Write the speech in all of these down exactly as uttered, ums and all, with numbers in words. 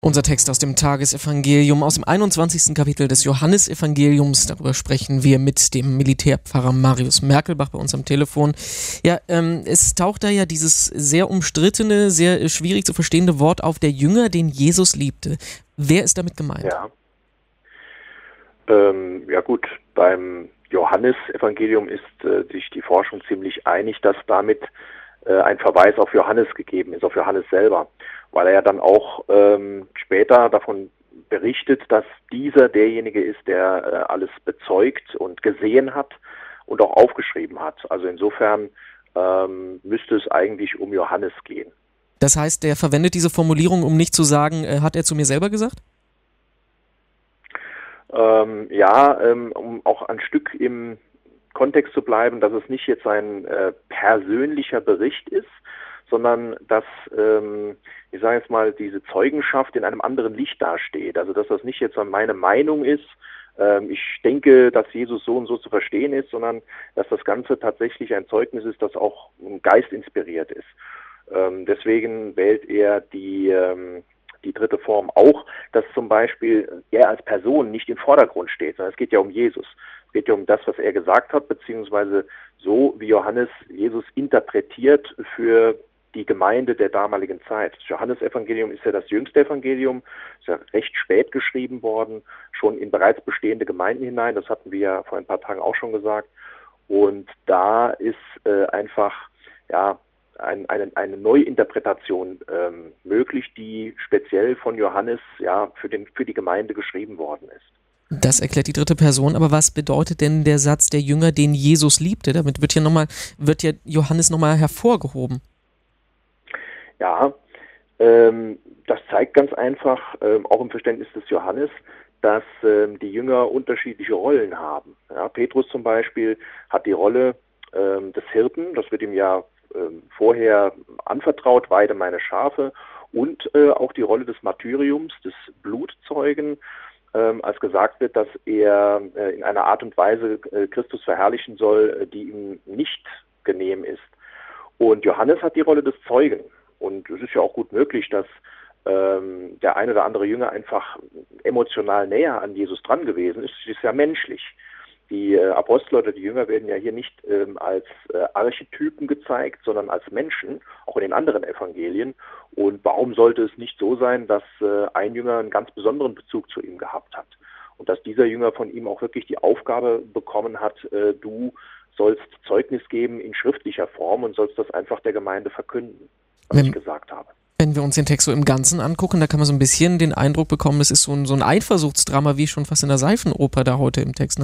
Unser Text aus dem Tagesevangelium, aus dem einundzwanzigsten Kapitel des Johannesevangeliums. Darüber sprechen wir mit dem Militärpfarrer Marius Merkelbach bei uns am Telefon. Ja, ähm, es taucht da ja dieses sehr umstrittene, sehr schwierig zu verstehende Wort auf, der Jünger, den Jesus liebte. Wer ist damit gemeint? Ja, ähm, ja gut, beim Johannesevangelium ist äh, sich die Forschung ziemlich einig, dass damit äh, ein Verweis auf Johannes gegeben ist, auf Johannes selber. Weil er ja dann auch ähm, später davon berichtet, dass dieser derjenige ist, der äh, alles bezeugt und gesehen hat und auch aufgeschrieben hat. Also insofern ähm, müsste es eigentlich um Johannes gehen. Das heißt, der verwendet diese Formulierung, um nicht zu sagen, äh, hat er zu mir selber gesagt? Ähm, ja, ähm, um auch ein Stück im Kontext zu bleiben, dass es nicht jetzt ein äh, persönlicher Bericht ist, sondern dass, ähm, ich sage jetzt mal, diese Zeugenschaft in einem anderen Licht dasteht. Also dass das nicht jetzt meine Meinung ist, ähm, ich denke, dass Jesus so und so zu verstehen ist, sondern dass das Ganze tatsächlich ein Zeugnis ist, das auch geistinspiriert ist. Ähm, deswegen wählt er die, ähm, die dritte Form auch, dass zum Beispiel er als Person nicht im Vordergrund steht, sondern es geht ja um Jesus. Es geht ja um das, was er gesagt hat, beziehungsweise so, wie Johannes Jesus interpretiert für die Gemeinde der damaligen Zeit. Das Johannesevangelium ist ja das jüngste Evangelium, ist ja recht spät geschrieben worden, schon in bereits bestehende Gemeinden hinein, das hatten wir ja vor ein paar Tagen auch schon gesagt. Und da ist äh, einfach ja ein, eine, eine Neuinterpretation ähm, möglich, die speziell von Johannes ja für, den, für die Gemeinde geschrieben worden ist. Das erklärt die dritte Person, aber was bedeutet denn der Satz, der Jünger, den Jesus liebte? Damit wird hier nochmal, wird ja Johannes nochmal hervorgehoben. Ja, ähm, das zeigt ganz einfach, ähm, auch im Verständnis des Johannes, dass ähm, die Jünger unterschiedliche Rollen haben. Ja, Petrus zum Beispiel hat die Rolle ähm, des Hirten, das wird ihm ja ähm, vorher anvertraut, weide meine Schafe, und äh, auch die Rolle des Martyriums, des Blutzeugen, ähm, als gesagt wird, dass er äh, in einer Art und Weise äh, Christus verherrlichen soll, äh, die ihm nicht genehm ist. Und Johannes hat die Rolle des Zeugen. Und es ist ja auch gut möglich, dass ähm, der ein oder andere Jünger einfach emotional näher an Jesus dran gewesen ist. Es ist ja menschlich. Die äh, Apostel oder die Jünger werden ja hier nicht ähm, als äh, Archetypen gezeigt, sondern als Menschen, auch in den anderen Evangelien. Und warum sollte es nicht so sein, dass äh, ein Jünger einen ganz besonderen Bezug zu ihm gehabt hat? Und dass dieser Jünger von ihm auch wirklich die Aufgabe bekommen hat, äh, du sollst Zeugnis geben in schriftlicher Form und sollst das einfach der Gemeinde verkünden, was wenn, ich gesagt habe. Wenn wir uns den Text so im Ganzen angucken, da kann man so ein bisschen den Eindruck bekommen, es ist so ein, so ein Eifersuchtsdrama, wie schon fast in der Seifenoper da heute im Text, ne?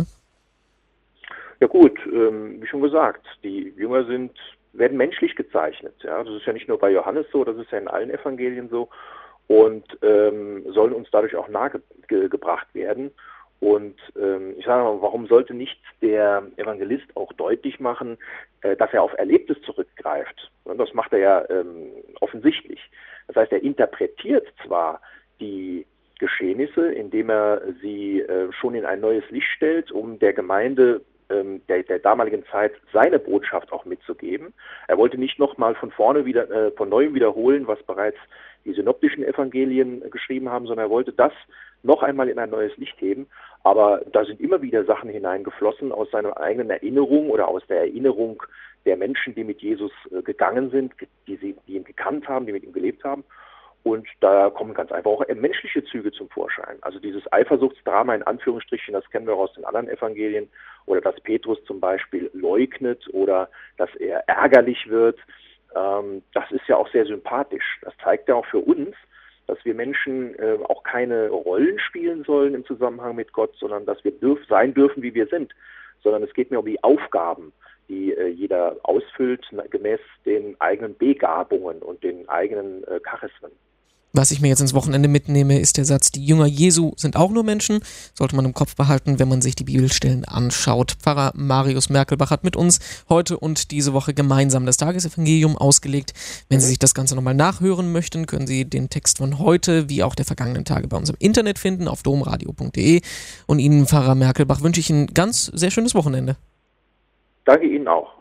Ja gut, ähm, wie schon gesagt, die Jünger sind, werden menschlich gezeichnet. Ja? Das ist ja nicht nur bei Johannes so, das ist ja in allen Evangelien so und ähm, sollen uns dadurch auch nahegebracht werden. Und ähm, ich sage mal, warum sollte nicht der Evangelist auch deutlich machen, äh, dass er auf Erlebtes zurückgreift? Und das macht er ja ähm, offensichtlich. Das heißt, er interpretiert zwar die Geschehnisse, indem er sie äh, schon in ein neues Licht stellt, um der Gemeinde ähm, der, der damaligen Zeit seine Botschaft auch mitzugeben. Er wollte nicht nochmal von vorne wieder, äh, von neuem wiederholen, was bereits die synoptischen Evangelien äh, geschrieben haben, sondern er wollte das noch einmal in ein neues Licht heben. Aber da sind immer wieder Sachen hineingeflossen aus seiner eigenen Erinnerung oder aus der Erinnerung der Menschen, die mit Jesus äh, gegangen sind, die, sie, die ihn gekannt haben, die mit ihm gelebt haben. Und da kommen ganz einfach auch menschliche Züge zum Vorschein. Also dieses Eifersuchtsdrama in Anführungsstrichen, das kennen wir auch aus den anderen Evangelien. Oder dass Petrus zum Beispiel leugnet oder dass er ärgerlich wird. Ähm, das ist ja auch sehr sympathisch. Das zeigt ja auch für uns, dass wir Menschen äh, auch keine Rollen spielen sollen im Zusammenhang mit Gott, sondern dass wir dürf, sein dürfen, wie wir sind. Sondern es geht mir um die Aufgaben, die äh, jeder ausfüllt, gemäß den eigenen Begabungen und den eigenen äh, Charismen. Was ich mir jetzt ins Wochenende mitnehme, ist der Satz, die Jünger Jesu sind auch nur Menschen. Sollte man im Kopf behalten, wenn man sich die Bibelstellen anschaut. Pfarrer Marius Merkelbach hat mit uns heute und diese Woche gemeinsam das Tagesevangelium ausgelegt. Wenn Sie sich das Ganze nochmal nachhören möchten, können Sie den Text von heute wie auch der vergangenen Tage bei uns im Internet finden, auf domradio punkt de. Und Ihnen, Pfarrer Merkelbach, wünsche ich ein ganz sehr schönes Wochenende. Danke Ihnen auch.